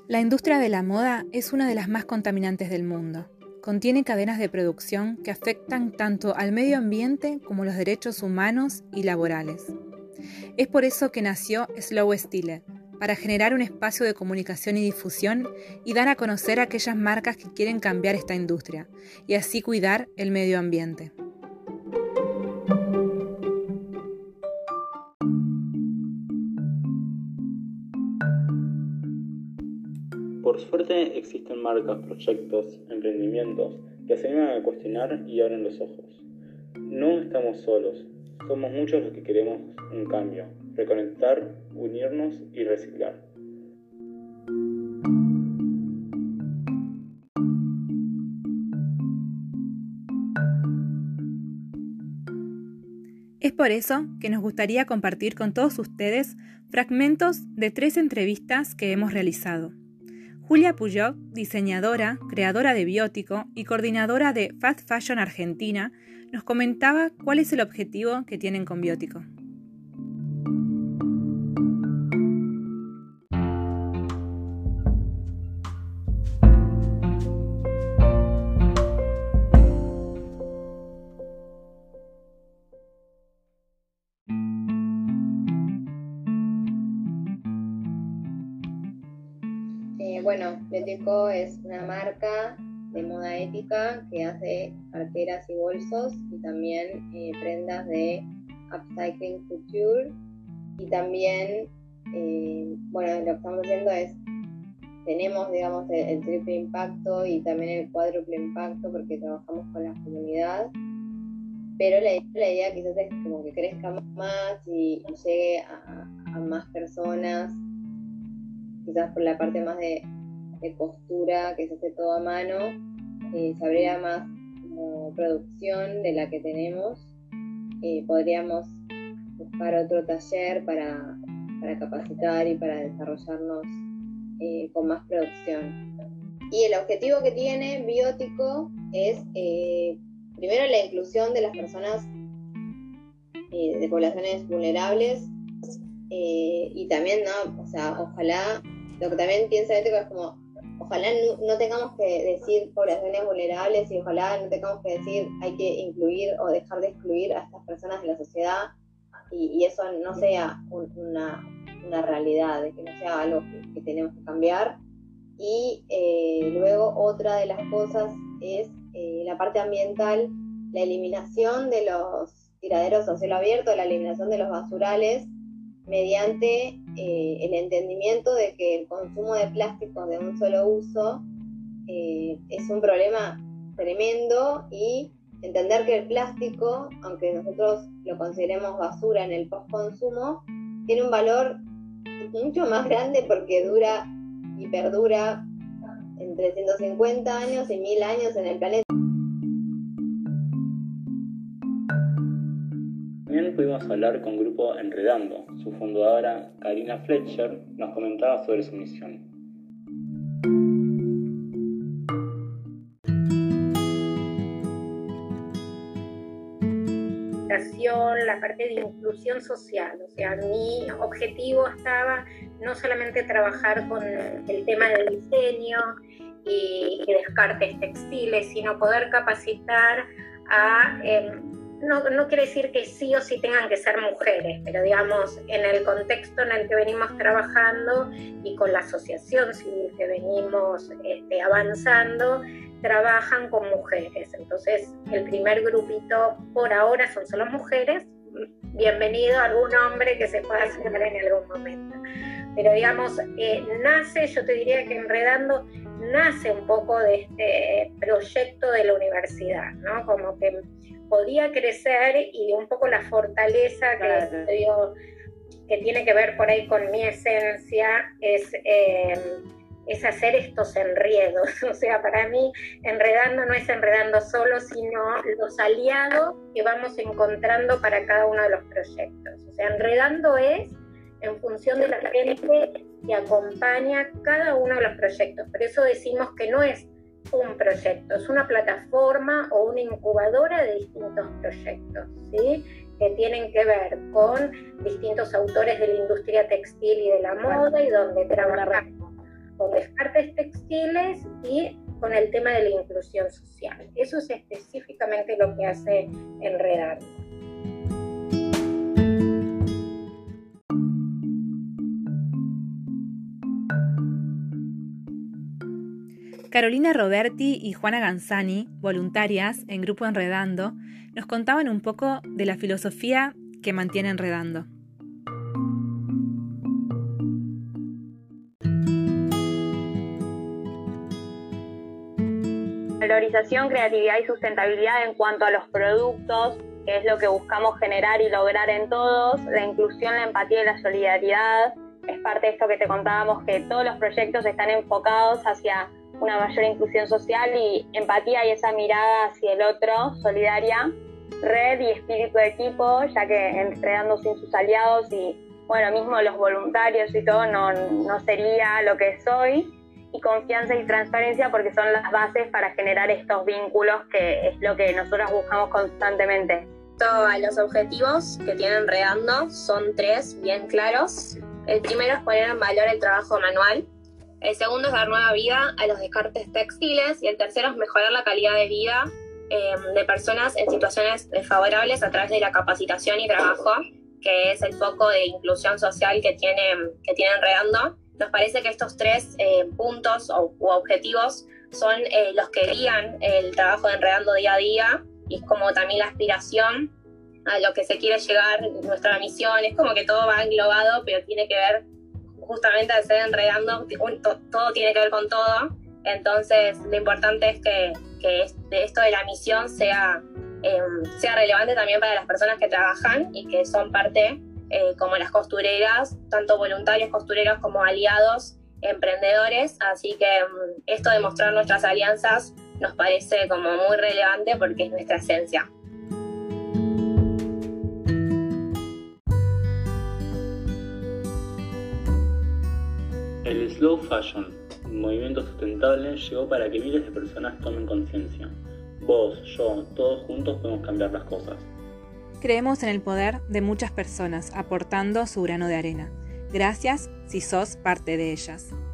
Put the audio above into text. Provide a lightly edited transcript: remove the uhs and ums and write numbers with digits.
La industria de la moda es una de las más contaminantes del mundo. Contiene cadenas de producción que afectan tanto al medio ambiente como los derechos humanos y laborales. Es por eso que nació Slow Style, para generar un espacio de comunicación y difusión y dar a conocer a aquellas marcas que quieren cambiar esta industria y así cuidar el medio ambiente. Por suerte existen marcas, proyectos, emprendimientos que se animan a cuestionar y abren los ojos. No estamos solos, somos muchos los que queremos un cambio, reconectar, unirnos y reciclar. Es por eso que nos gustaría compartir con todos ustedes fragmentos de 3 entrevistas que hemos realizado. Julia Puyok, diseñadora, creadora de Biótico y coordinadora de Fast Fashion Argentina, nos comentaba cuál es el objetivo que tienen con Biótico. Bueno, Biótico es una marca de moda ética que hace carteras y bolsos y también prendas de upcycling couture. Y también, lo que estamos haciendo es, tenemos, digamos, el triple impacto y también el cuádruple impacto porque trabajamos con la comunidad. Pero la idea quizás es como que crezca más y llegue a más personas, quizás por la parte más de costura, que se hace todo a mano, se abriera más como producción de la que tenemos. Podríamos buscar otro taller para capacitar y para desarrollarnos con más producción. Y el objetivo que tiene Biótico es primero la inclusión de las personas de poblaciones vulnerables y también, ¿no? O sea, ojalá, lo que también piensa Biótico es como, ojalá no tengamos que decir poblaciones vulnerables y ojalá no tengamos que decir hay que incluir o dejar de excluir a estas personas de la sociedad y eso no sea una realidad, de que no sea algo que tenemos que cambiar. Y luego otra de las cosas es la parte ambiental, la eliminación de los tiraderos a cielo abierto, la eliminación de los basurales mediante el entendimiento de que el consumo de plásticos de un solo uso es un problema tremendo y entender que el plástico, aunque nosotros lo consideremos basura en el post-consumo, tiene un valor mucho más grande porque dura y perdura entre 150 años y 1000 años en el planeta. También pudimos hablar con Grupo Enredando. Su fundadora, Karina Fletcher, nos comentaba sobre su misión. La parte de inclusión social, o sea, mi objetivo estaba no solamente trabajar con el tema del diseño y descartes textiles, sino poder capacitar a, no quiere decir que sí o sí tengan que ser mujeres, pero digamos, en el contexto en el que venimos trabajando y con la asociación civil que venimos avanzando, trabajan con mujeres. Entonces, el primer grupito por ahora son solo mujeres. Bienvenido a algún hombre que se pueda sumar en algún momento. Pero digamos, nace, yo te diría que Enredando nace un poco de este proyecto de la universidad, ¿no? Como que podía crecer y un poco la fortaleza que, digo, que tiene que ver por ahí con mi esencia es hacer estos enredos. O sea, para mí Enredando no es enredando solo, sino los aliados que vamos encontrando para cada uno de los proyectos. O sea, Enredando es en función de la gente que acompaña cada uno de los proyectos. Por eso decimos que no es un proyecto, es una plataforma o una incubadora de distintos proyectos, ¿sí? Que tienen que ver con distintos autores de la industria textil y de la moda y donde trabajamos con descartes textiles y con el tema de la inclusión social. Eso es específicamente lo que hace Enredando. Carolina Roberti y Juana Ganzani, voluntarias en Grupo Enredando, nos contaban un poco de la filosofía que mantiene Enredando. Valorización, creatividad y sustentabilidad en cuanto a los productos, que es lo que buscamos generar y lograr en todos. La inclusión, la empatía y la solidaridad es parte de esto que te contábamos, que todos los proyectos están enfocados hacia una mayor inclusión social y empatía y esa mirada hacia el otro, solidaria. Red y espíritu de equipo, ya que Enredando sin sus aliados y bueno, mismo los voluntarios y todo no sería lo que soy. Y confianza y transparencia, porque son las bases para generar estos vínculos, que es lo que nosotros buscamos constantemente. Los objetivos que tiene Enredando son 3 bien claros. El primero es poner en valor el trabajo manual. El segundo es dar nueva vida a los descartes textiles. Y el tercero es mejorar la calidad de vida de personas en situaciones desfavorables a través de la capacitación y trabajo, que es el foco de inclusión social que tiene Enredando. Nos parece que estos 3 puntos u objetivos son los que guían el trabajo de Enredando día a día, y es como también la aspiración a lo que se quiere llegar, nuestra misión. Es como que todo va englobado, pero tiene que ver, justamente al ser Enredando, todo tiene que ver con todo. Entonces lo importante es que esto de la misión sea relevante también para las personas que trabajan y que son parte, como las costureras, tanto voluntarios costureros como aliados emprendedores. Así que esto de mostrar nuestras alianzas nos parece como muy relevante porque es nuestra esencia. El slow fashion, un movimiento sustentable, llegó para que miles de personas tomen conciencia. Vos, yo, todos juntos podemos cambiar las cosas. Creemos en el poder de muchas personas aportando su grano de arena. Gracias si sos parte de ellas.